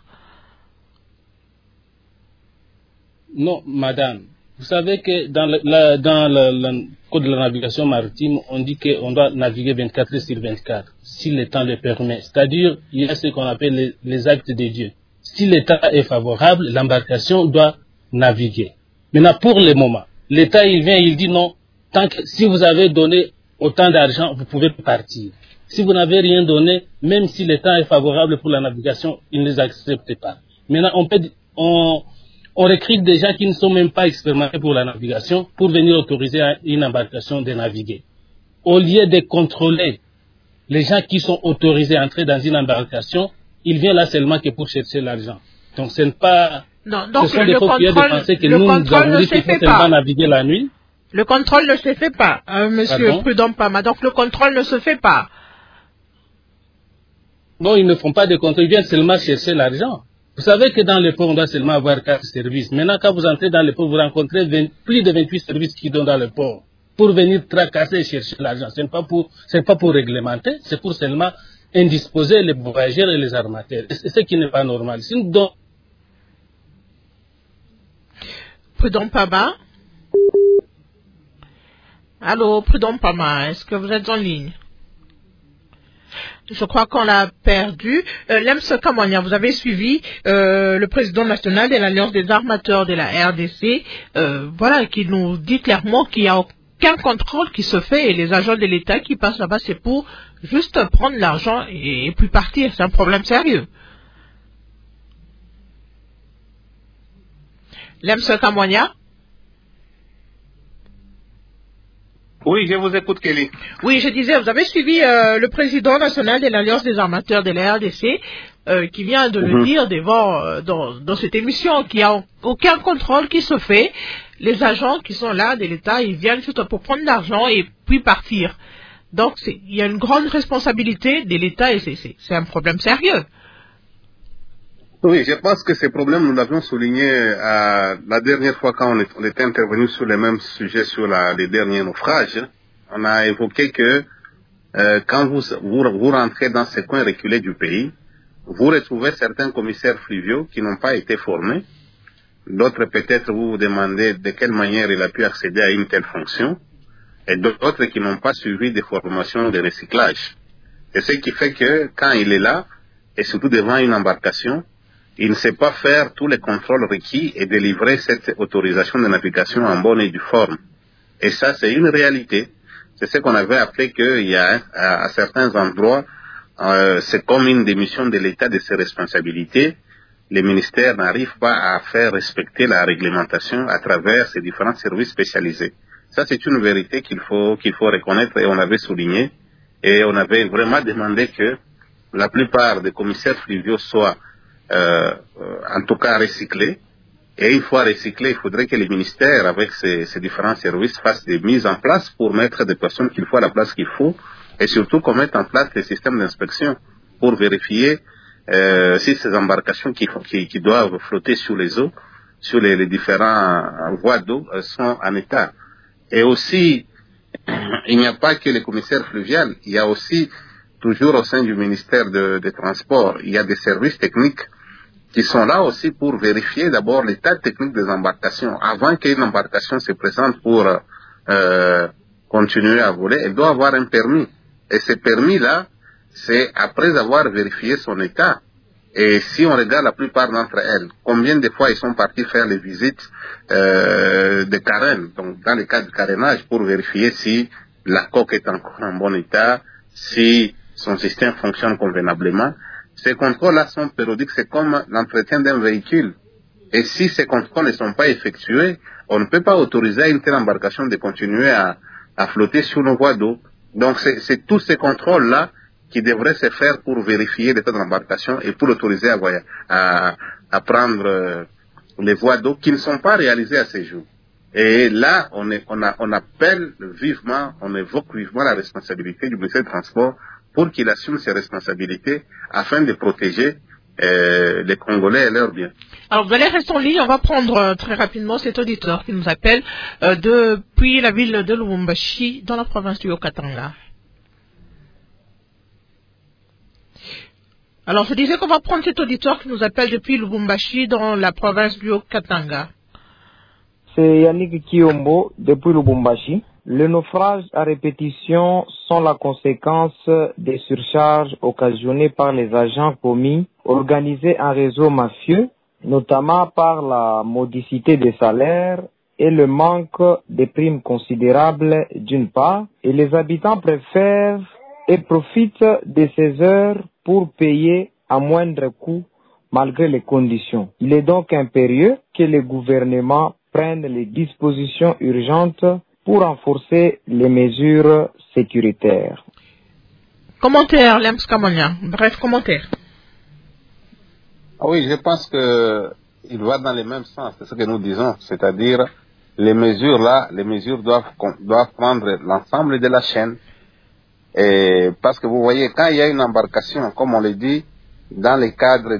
Non, madame. Vous savez que dans le code de la navigation maritime, on dit qu'on doit naviguer 24 heures sur 24, si le temps le permet. C'est-à-dire, il y a ce qu'on appelle les actes de Dieu. Si l'État est favorable, l'embarcation doit naviguer. Maintenant, pour le moment, l'État, il vient, il dit non, si vous avez donné autant d'argent, vous pouvez partir. Si vous n'avez rien donné, même si l'État est favorable pour la navigation, il ne les accepte pas. Maintenant, on recrute des gens qui ne sont même pas expérimentés pour la navigation pour venir autoriser une embarcation de naviguer. Au lieu de contrôler les gens qui sont autorisés à entrer dans une embarcation, ils viennent là seulement que pour chercher l'argent. Donc ce n'est pas... Non, donc ce sont des faux de penser que nous avons dit qu'il faut seulement naviguer la nuit. Le contrôle ne se fait pas, monsieur Prudhomme Pama. Donc le contrôle ne se fait pas. Non, ils ne font pas de contrôle, ils viennent seulement chercher l'argent. Vous savez que dans les ports, on doit seulement avoir 4 services. Maintenant, quand vous entrez dans les ports, vous rencontrez plus de 28 services qui sont dans le port pour venir tracasser et chercher l'argent. Ce n'est pas pour réglementer, c'est pour seulement indisposer les voyageurs et les armateurs. C'est ce qui n'est pas normal. Sinon, Prudhomme Pama. Allô, Prudhomme Pama, est-ce que vous êtes en ligne? Je crois qu'on l'a perdu. Lems Kamwania, vous avez suivi le président national de l'Alliance des armateurs de la RDC, qui nous dit clairement qu'il n'y a aucun contrôle qui se fait et les agents de l'État qui passent là-bas, c'est pour juste prendre l'argent et puis partir. C'est un problème sérieux. Lems Kamwania? Oui, je vous écoute, Kelly. Oui, je disais, vous avez suivi le président national de l'Alliance des armateurs de la RDC qui vient de le dire dans cette émission qu'il n'y a aucun contrôle qui se fait. Les agents qui sont là de l'État, ils viennent juste pour prendre l'argent et puis partir. Donc, il y a une grande responsabilité de l'État et c'est un problème sérieux. Oui, je pense que ces problèmes, nous l'avions souligné la dernière fois quand on était intervenu sur les mêmes sujets sur les derniers naufrages. On a évoqué que quand vous rentrez dans ces coins reculés du pays, vous retrouvez certains commissaires fluviaux qui n'ont pas été formés. D'autres, peut-être, vous vous demandez de quelle manière il a pu accéder à une telle fonction. Et d'autres qui n'ont pas suivi des formations de recyclage. Et ce qui fait que quand il est là, et surtout devant une embarcation, il ne sait pas faire tous les contrôles requis et délivrer cette autorisation de navigation en bonne et due forme. Et ça, c'est une réalité. C'est ce qu'on avait appelé qu'il y a à certains endroits, c'est comme une démission de l'État de ses responsabilités. Les ministères n'arrivent pas à faire respecter la réglementation à travers ces différents services spécialisés. Ça, c'est une vérité qu'il faut reconnaître et on avait souligné. Et on avait vraiment demandé que la plupart des commissaires fluviaux soient en tout cas recyclés. Et une fois recyclés, il faudrait que les ministères, avec ces différents services, fassent des mises en place pour mettre des personnes qu'il faut à la place qu'il faut, et surtout qu'on mette en place des systèmes d'inspection pour vérifier si ces embarcations qui doivent flotter sur les eaux, sur les différents voies d'eau, sont en état. Et aussi, il n'y a pas que les commissaires fluviales, il y a aussi, toujours au sein du ministère des Transports, il y a des services techniques qui sont là aussi pour vérifier d'abord l'état technique des embarcations. Avant qu'une embarcation se présente pour continuer à voler, elle doit avoir un permis. Et ce permis-là, c'est après avoir vérifié son état. Et si on regarde la plupart d'entre elles, combien de fois ils sont partis faire les visites de carène, donc dans le cas de carénage, pour vérifier si la coque est encore en bon état, si son système fonctionne convenablement. Ces contrôles-là sont périodiques, c'est comme l'entretien d'un véhicule. Et si ces contrôles ne sont pas effectués, on ne peut pas autoriser à une telle embarcation de continuer à flotter sur nos voies d'eau. Donc c'est tous ces contrôles-là qui devraient se faire pour vérifier l'état de l'embarcation et pour autoriser à prendre les voies d'eau qui ne sont pas réalisées à ce jour. Et là, on appelle vivement, on évoque vivement la responsabilité du ministère des Transports pour qu'il assume ses responsabilités afin de protéger les Congolais et leurs biens. Alors, vous allez rester en ligne. On va prendre très rapidement cet auditeur qui nous appelle depuis la ville de Lubumbashi, dans la province du Haut-Katanga. Alors, je disais qu'on va prendre cet auditeur qui nous appelle depuis Lubumbashi, dans la province du Haut-Katanga. C'est Yannick Kiombo, depuis Lubumbashi. Les naufrages à répétition sont la conséquence des surcharges occasionnées par les agents commis, organisés en réseau mafieux, notamment par la modicité des salaires et le manque de primes considérables d'une part, et les habitants préfèrent et profitent de ces heures pour payer à moindre coût malgré les conditions. Il est donc impérieux que le gouvernement prenne les dispositions urgentes pour renforcer les mesures sécuritaires. Commentaire, Lems Kamonia. Bref, commentaire. Ah oui, je pense qu'il va dans le même sens, c'est ce que nous disons, c'est-à-dire les mesures là, les mesures doivent prendre l'ensemble de la chaîne. Et parce que vous voyez, quand il y a une embarcation, comme on le dit, dans le cadre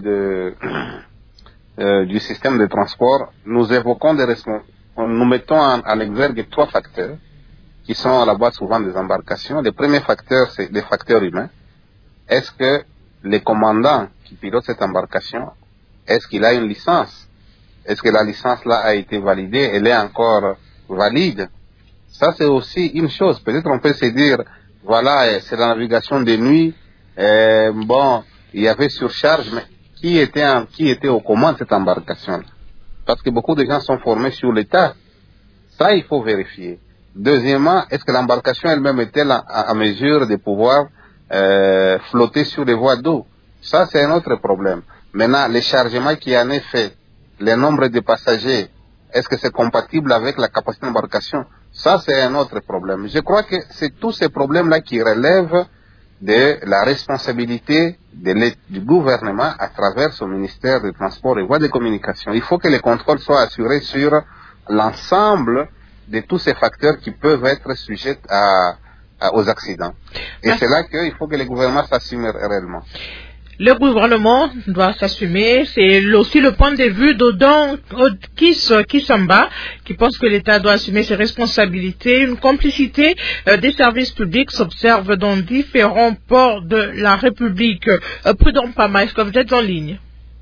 du système de transport, nous évoquons nous mettons en exergue 3 facteurs qui sont à la base souvent des embarcations. Le premier facteur, c'est les facteurs humains. Est-ce que le commandant qui pilote cette embarcation, est-ce qu'il a une licence? Est-ce que la licence là a été validée? Elle est encore valide? Ça, c'est aussi une chose. Peut-être on peut se dire, voilà, c'est la navigation de nuit. Bon, il y avait surcharge, mais qui était aux commandes de cette embarcation? Parce que beaucoup de gens sont formés sur l'état. Ça, il faut vérifier. Deuxièmement, est-ce que l'embarcation elle-même est-elle à mesure de pouvoir flotter sur les voies d'eau? Ça, c'est un autre problème. Maintenant, les chargements qui en est fait, le nombre de passagers, est-ce que c'est compatible avec la capacité d'embarcation? Ça, c'est un autre problème. Je crois que c'est tous ces problèmes-là qui relèvent de la responsabilité du gouvernement à travers son ministère des Transports et Voies de Communication. Il faut que les contrôles soient assurés sur l'ensemble de tous ces facteurs qui peuvent être sujets aux accidents. Et c'est là qu'il faut que le gouvernement s'assume réellement. Le gouvernement doit s'assumer. C'est aussi le point de vue d'Odon Kisamba, qui pense que l'État doit assumer ses responsabilités. Une complicité des services publics s'observe dans différents ports de la République. Prudent Pama, est-ce que vous êtes en ligne?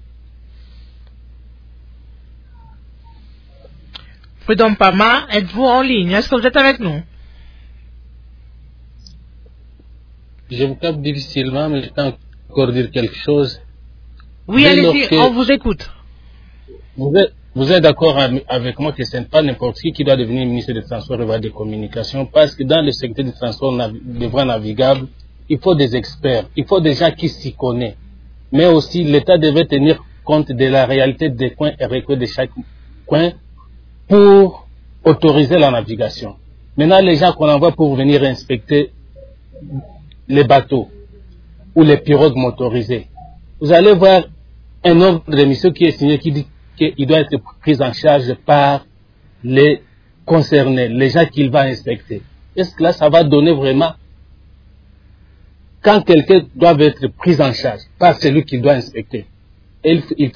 Prudent Pama, êtes-vous en ligne? Est-ce que vous êtes avec nous? Je vous capte difficilement, mais je peux encore dire quelque chose. Oui, allez-y, on vous écoute. Vous êtes d'accord avec moi que ce n'est pas n'importe qui doit devenir ministre des Transports et des Communications, parce que dans le secteur du transport de voies navigables, il faut des experts, il faut des gens qui s'y connaissent. Mais aussi, l'État devait tenir compte de la réalité des coins et recoins de chaque coin pour autoriser la navigation. Maintenant, les gens qu'on envoie pour venir inspecter les bateaux ou les pirogues motorisées, vous allez voir un ordre de mission qui est signé qui dit qu'il doit être pris en charge par les concernés, les gens qu'il va inspecter. Est-ce que là, ça va donner vraiment, quand quelqu'un doit être pris en charge par celui qu'il doit inspecter, il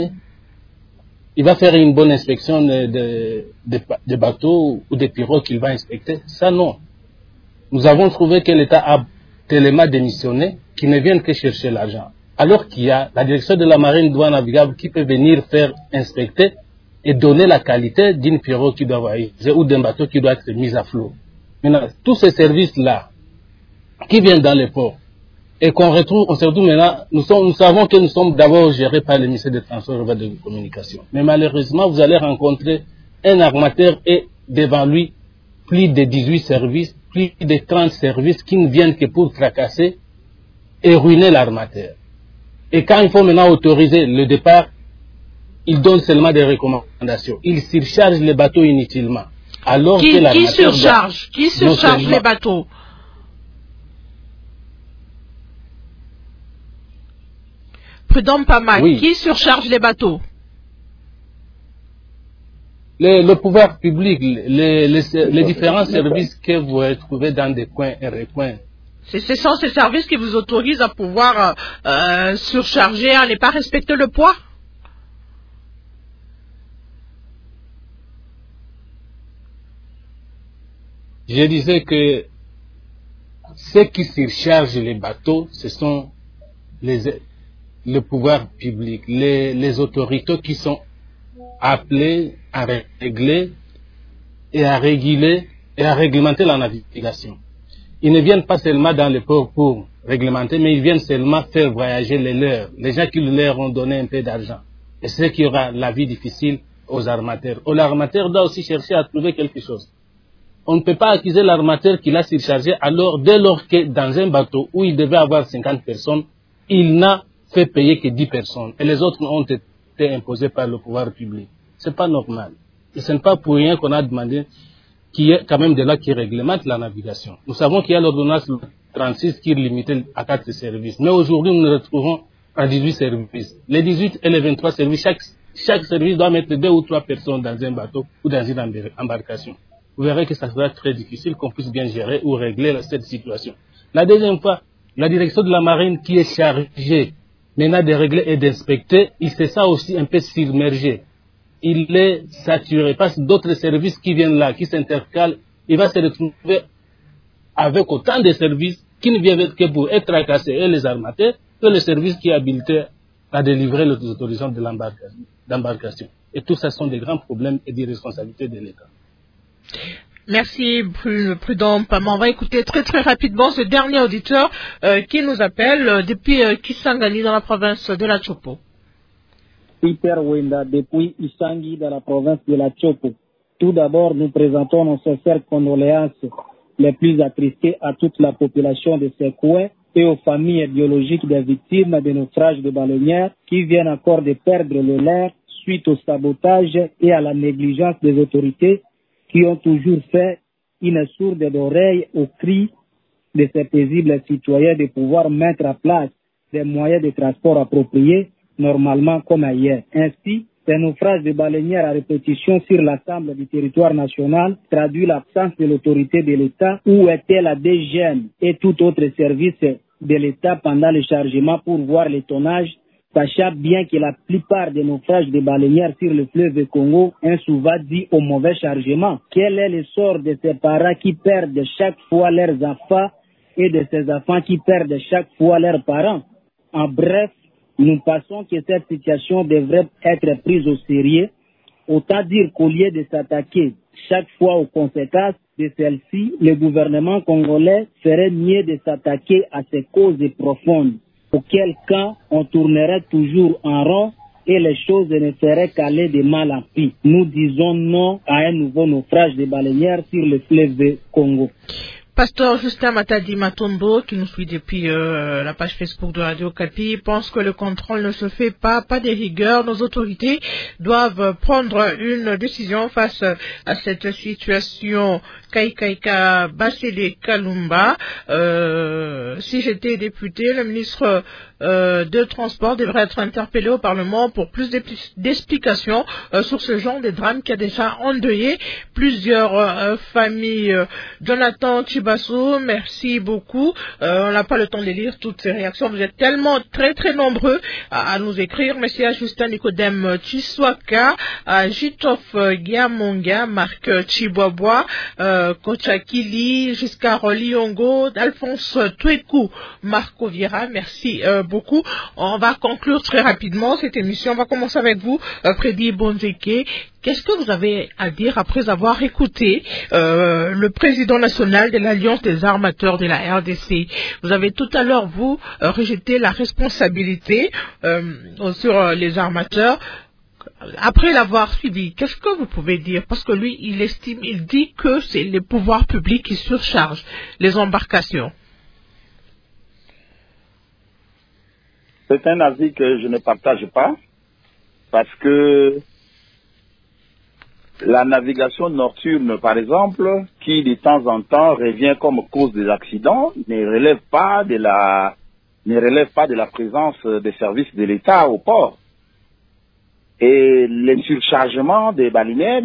va faire une bonne inspection de bateaux ou des pirogues qu'il va inspecter? Ça, non. Nous avons trouvé que l'État a tellement démissionné qu'ils ne viennent que chercher l'argent. Alors qu'il y a la direction de la marine douane navigable qui peut venir faire inspecter et donner la qualité d'une pirogue qui doit voyager ou d'un bateau qui doit être mis à flot. Maintenant, tous ces services-là qui viennent dans les ports et qu'on retrouve, on se retrouve maintenant, nous savons que nous sommes d'abord gérés par le ministère des Transports et de Communication. Mais malheureusement, vous allez rencontrer un armateur et devant lui, plus de 18 services, plus de 30 services qui ne viennent que pour tracasser et ruiner l'armateur. Et quand il faut maintenant autoriser le départ, il donne seulement des recommandations. Il surcharge les bateaux inutilement. Alors que l'armateur qui surcharge les bateaux? Prud'homme Pama, oui. Qui surcharge les bateaux? Le pouvoir public, les différents services que vous retrouvez dans des coins et recoins. Ce sont ces services qui vous autorisent à pouvoir surcharger, à ne pas respecter le poids? Je disais que ceux qui surchargent les bateaux, ce sont le pouvoir public, les autorités qui sont appelés à régler et à réguler et à réglementer la navigation. Ils ne viennent pas seulement dans les ports pour réglementer, mais ils viennent seulement faire voyager les leurs, les gens qui leur ont donné un peu d'argent. Et c'est ce qui aura la vie difficile aux armateurs. L'armateur doit aussi chercher à trouver quelque chose. On ne peut pas accuser l'armateur qui l'a surchargé alors dès lors que dans un bateau où il devait avoir 50 personnes, il n'a fait payer que 10 personnes. Et les autres ont été imposés par le pouvoir public. C'est pas normal. Et ce n'est pas pour rien qu'on a demandé qu'il y ait quand même des lois qui réglementent la navigation. Nous savons qu'il y a l'ordonnance 36 qui est limitée à 4 services. Mais aujourd'hui, nous nous retrouvons à 18 services. Les 18 et les 23 services, chaque service doit mettre 2 ou 3 personnes dans un bateau ou dans une embarcation. Vous verrez que ça sera très difficile qu'on puisse bien gérer ou régler cette situation. La deuxième fois, la direction de la marine qui est chargée maintenant de régler et d'inspecter, il s'est ça aussi un peu submergé. Il est saturé parce que d'autres services qui viennent là, qui s'intercalent, il va se retrouver avec autant de services qui ne viennent que pour être tracassés, et les armateurs, que les services qui est habilité à délivrer les autorisations d'embarcation. Et tout ça sont des grands problèmes et des responsabilités de l'État. Merci Prud'homme Pama. On va écouter très très rapidement ce dernier auditeur qui nous appelle depuis Kisangani dans la province de la Chopo. Peter Wenda depuis Isangi dans la province de la Chopo. Tout d'abord, nous présentons nos sincères condoléances les plus attristées à toute la population de ces coins et aux familles biologiques des victimes des naufrages de baleinières qui viennent encore de perdre le leur suite au sabotage et à la négligence des autorités qui ont toujours fait une sourde oreille aux cris de ces paisibles citoyens de pouvoir mettre en place des moyens de transport appropriés, normalement comme ailleurs. Ainsi, ces naufrages de baleinières à répétition sur l'ensemble du territoire national traduit l'absence de l'autorité de l'État où était la DGN et tout autre service de l'État pendant le chargement pour voir le tonnage, sachant bien que la plupart des naufrages de baleinières sur le fleuve Congo est souvent dû au mauvais chargement. Quel est le sort de ces parents qui perdent chaque fois leurs enfants et de ces enfants qui perdent chaque fois leurs parents? En bref, nous pensons que cette situation devrait être prise au sérieux, autant dire qu'au lieu de s'attaquer chaque fois aux conséquences de celle-ci, le gouvernement congolais ferait mieux de s'attaquer à ces causes profondes, auquel cas on tournerait toujours en rond et les choses ne feraient qu'aller de mal en pis. Nous disons non à un nouveau naufrage de baleinières sur le fleuve Congo. Pasteur Justin Matadi Matondo, qui nous suit depuis la page Facebook de Radio Okapi, pense que le contrôle ne se fait pas de rigueur. Nos autorités doivent prendre une décision face à cette situation. Kaikaika Basile Kalumba, si j'étais député, le ministre de Transport devrait être interpellé au Parlement pour plus d'explications sur ce genre de drame qui a déjà endeuillé plusieurs familles. Jonathan Chibassou, merci beaucoup. On n'a pas le temps de lire toutes ces réactions. Vous êtes tellement très très nombreux à nous écrire. Merci à Justin Nicodème Chiswaka, à Jitof Giamonga, Marc Chibobois, Kochakili, jusqu'à Roliongo, Alphonse Tueku, Marco Vira. Merci beaucoup. On va conclure très rapidement cette émission. On va commencer avec vous, Freddy Bonzeke. Qu'est-ce que vous avez à dire après avoir écouté le président national de l'Alliance des armateurs de la RDC? Vous avez tout à l'heure, vous, rejeté la responsabilité sur les armateurs. Après l'avoir suivi, qu'est-ce que vous pouvez dire? Parce que lui, il dit que c'est les pouvoirs publics qui surchargent les embarcations. C'est un avis que je ne partage pas, parce que la navigation nocturne, par exemple, qui de temps en temps revient comme cause des accidents, ne relève pas de la présence des services de l'État au port. Et le surchargement des baleiniers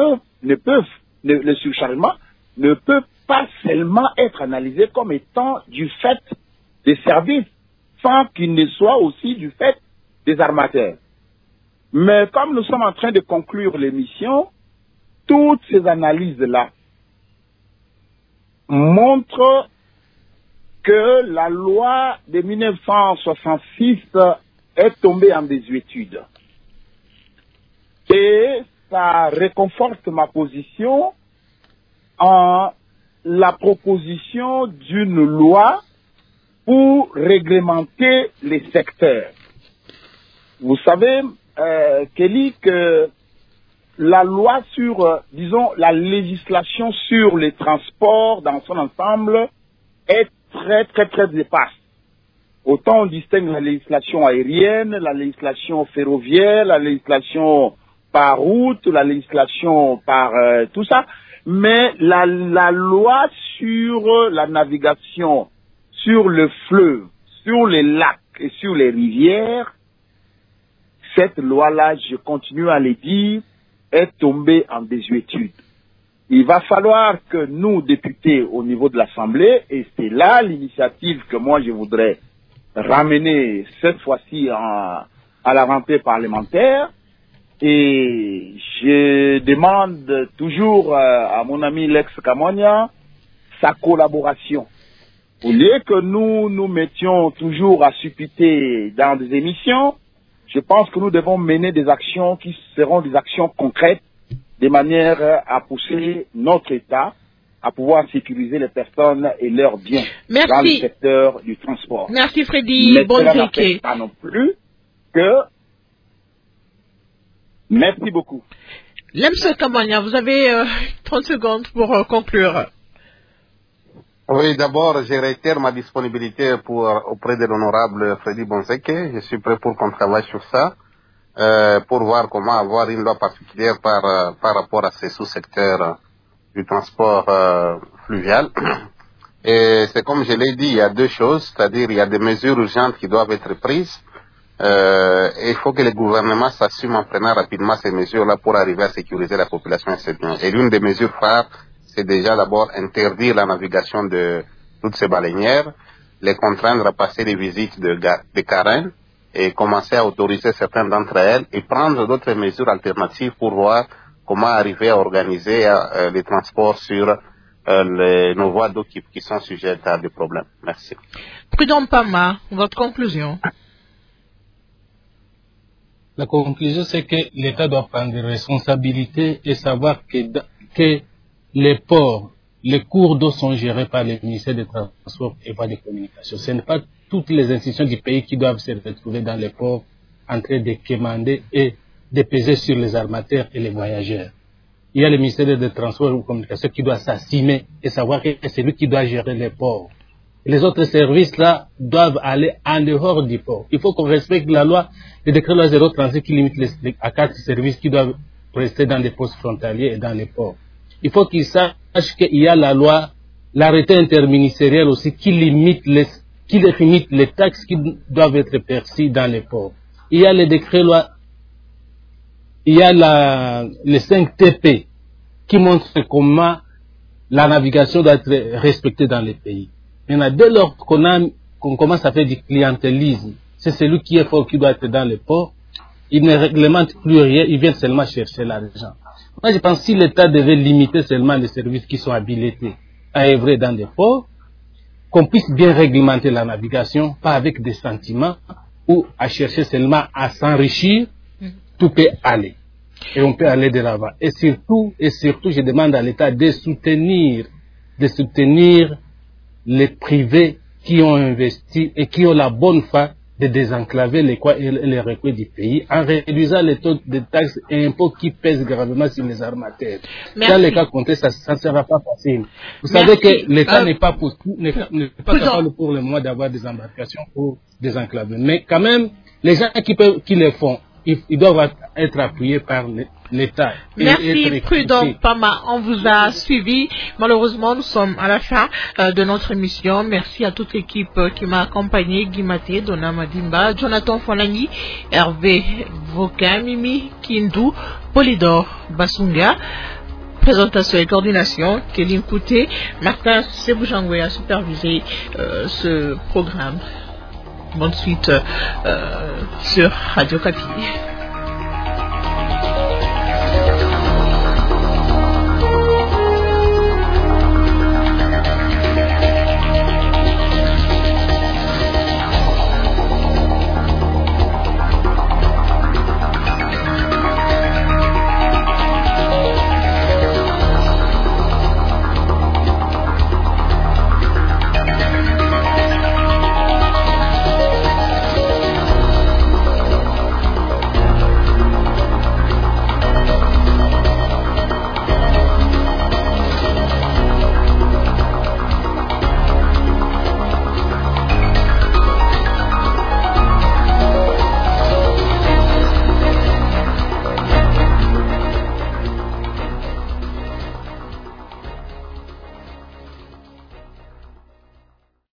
le surchargement ne peut pas seulement être analysé comme étant du fait des services, sans qu'il ne soit aussi du fait des armateurs. Mais comme nous sommes en train de conclure l'émission, toutes ces analyses-là montrent que la loi de 1966 est tombée en désuétude. Et ça réconforte ma position en la proposition d'une loi pour réglementer les secteurs. Vous savez, Kelly, que la loi sur, disons, la législation sur les transports dans son ensemble est très, très, très éparse. Autant on distingue la législation aérienne, la législation ferroviaire, la législation par route, la législation par tout ça, mais la loi sur la navigation, sur le fleuve, sur les lacs et sur les rivières, cette loi-là, je continue à le dire, est tombée en désuétude. Il va falloir que nous, députés au niveau de l'Assemblée, et c'est là l'initiative que moi je voudrais ramener cette fois-ci à la rentrée parlementaire, et je demande toujours à mon ami Lex Kamonia sa collaboration. Au lieu que nous nous mettions toujours à suppiter dans des émissions, je pense que nous devons mener des actions qui seront des actions concrètes de manière à pousser notre État à pouvoir sécuriser les personnes et leurs biens dans le secteur du transport. Merci Freddy Bonzeke. Pas non plus que... Merci beaucoup. Lemse Kamania, vous avez 30 secondes pour conclure. Oui, d'abord, je réitère ma disponibilité auprès de l'honorable Freddy Bonzeke. Je suis prêt pour qu'on travaille sur ça, pour voir comment avoir une loi particulière par rapport à ces sous-secteurs du transport fluvial. Et c'est comme je l'ai dit, il y a deux choses, c'est-à-dire il y a des mesures urgentes qui doivent être prises. Et il faut que le gouvernement s'assume en prenant rapidement ces mesures-là pour arriver à sécuriser la population et ses biens. Et l'une des mesures phares, c'est déjà d'abord interdire la navigation de toutes ces baleinières, les contraindre à passer des visites de carènes et commencer à autoriser certaines d'entre elles et prendre d'autres mesures alternatives pour voir comment arriver à organiser les transports sur nos voies d'eau qui sont sujettes à des problèmes. Merci. Prud'homme Pama, votre conclusion? La conclusion, c'est que l'État doit prendre des responsabilités et savoir que les ports, les cours d'eau sont gérés par le ministère des Transports et pas des Communications. Ce n'est pas toutes les institutions du pays qui doivent se retrouver dans les ports en train de quémander et de peser sur les armateurs et les voyageurs. Il y a le ministère des Transports et des Communications qui doit s'assumer et savoir que c'est lui qui doit gérer les ports. Les autres services-là doivent aller en dehors du port. Il faut qu'on respecte la loi, le décret loi 036 qui limite à 4 services qui doivent rester dans les postes frontaliers et dans les ports. Il faut qu'ils sachent qu'il y a la loi, l'arrêté interministériel aussi qui définit les taxes qui doivent être perçues dans les ports. Il y a le décret loi, il y a les 5 TP qui montrent comment la navigation doit être respectée dans les pays. Maintenant, dès lors qu'on commence à faire du clientélisme, c'est celui qui est fort qui doit être dans les ports, il ne réglemente plus rien, il vient seulement chercher l'argent. Moi, je pense que si l'État devait limiter seulement les services qui sont habilités à œuvrer dans des ports, qu'on puisse bien réglementer la navigation, pas avec des sentiments ou à chercher seulement à s'enrichir, tout peut aller. Et on peut aller de l'avant. Et surtout, je demande à l'État de soutenir les privés qui ont investi et qui ont la bonne foi de désenclaver les coins et les recoins du pays en réduisant les taux de taxes et impôts qui pèsent gravement sur les armateurs. Dans les cas contraires, ça ne sera pas facile. Vous savez que l'État n'est pas capable pour le moment d'avoir des embarcations pour désenclaver. Mais quand même, les gens qui le font, ils doivent être appuyés par l'État. Merci, Prudent Pama. On vous a suivi. Malheureusement, nous sommes à la fin de notre émission. Merci à toute l'équipe qui m'a accompagné. Guy Maté, Donna Madimba, Jonathan Fonani, Hervé Vokin, Mimi Kindou, Polydor Basunga. Présentation et coordination, Kéline Kouté, Martin Seboujangoé a supervisé ce programme. Bonne suite sur Radio Kapi.